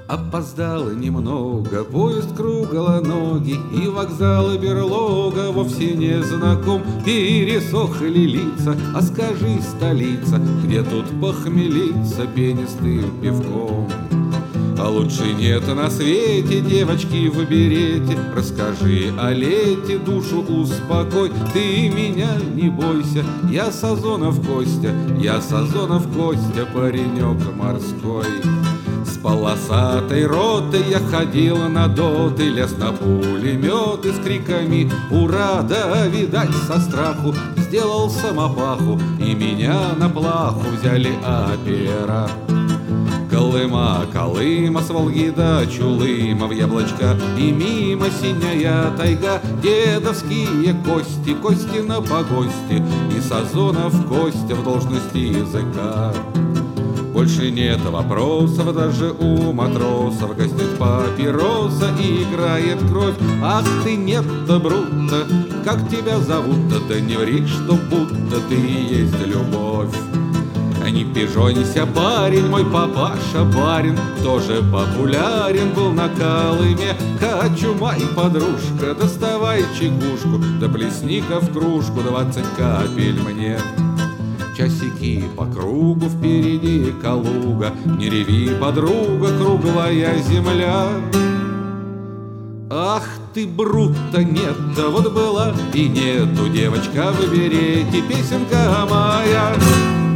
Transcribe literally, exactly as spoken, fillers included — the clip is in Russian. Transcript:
Опоздало немного, поезд круглоногий, и вокзал и берлога вовсе не знаком. Пересохли лица, а скажи, столица, где тут похмелиться пенистым пивком? А лучше нет на свете девочки в берете. Расскажи о лете, душу успокой. Ты меня не бойся, я Сазонов Костя, я Сазонов Костя, паренек морской. С полосатой ротой я ходил на доты, лез на пулеметы с криками «Ура!» Да, видать, со страху сделал самопаху, и меня на плаху взяли опера. Колыма, Колыма, с Волги до Чулыма в Яблочко, и мимо синяя тайга, дедовские кости, кости на погости, и Сазонов Костя в должности языка. Больше нет вопросов даже у матросов, гостит папироса и играет кровь. Ах ты нет-то, Бруто, как тебя зовут-то? Да не ври, что будто ты и есть любовь. Не пижонься, парень, мой папаша барин, тоже популярен был на Колыме. Кочумай, подружка, доставай чекушку, да плесни-ка в кружку двадцать капель мне. Часики по кругу, впереди Калуга, не реви, подруга, круглая земля. Ах ты, Бруто, нет, да вот была и нету, девочка в берете, песенка моя.